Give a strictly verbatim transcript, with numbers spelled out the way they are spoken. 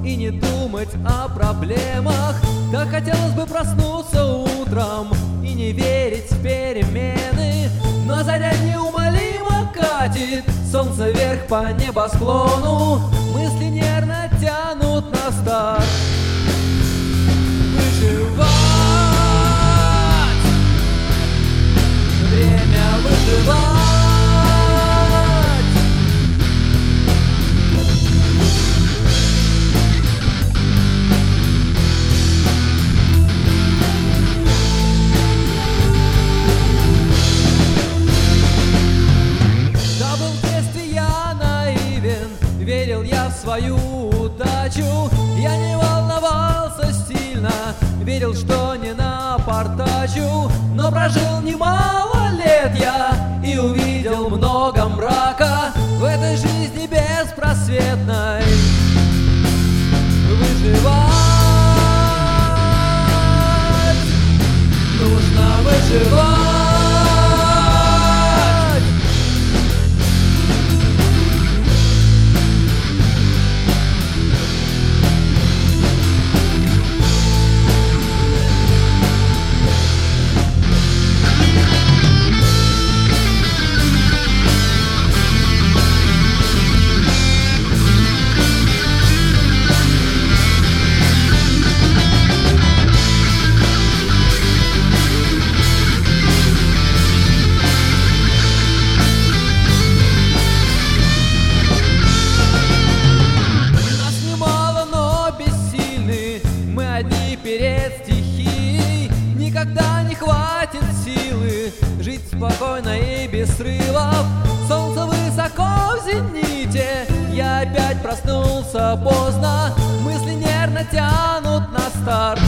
и не думать о проблемах. Так хотелось бы проснуться утром и не верить в перемены, но заря неумолимо катит солнце вверх по небосклону. Мысли нервно тянут на старт. Выживать, время выживать. Да, был в детстве я наивен, верил я в свою удачу. Я не волновался сильно, верил, что не напортачу. Но прожил немало лет я и увидел много мрака в этой жизни беспросветной. Выживать, нужно выживать. Перед стихией никогда не хватит силы жить спокойно и без срывов. Солнце высоко в зените, я опять проснулся поздно. Мысли нервно тянут на старт.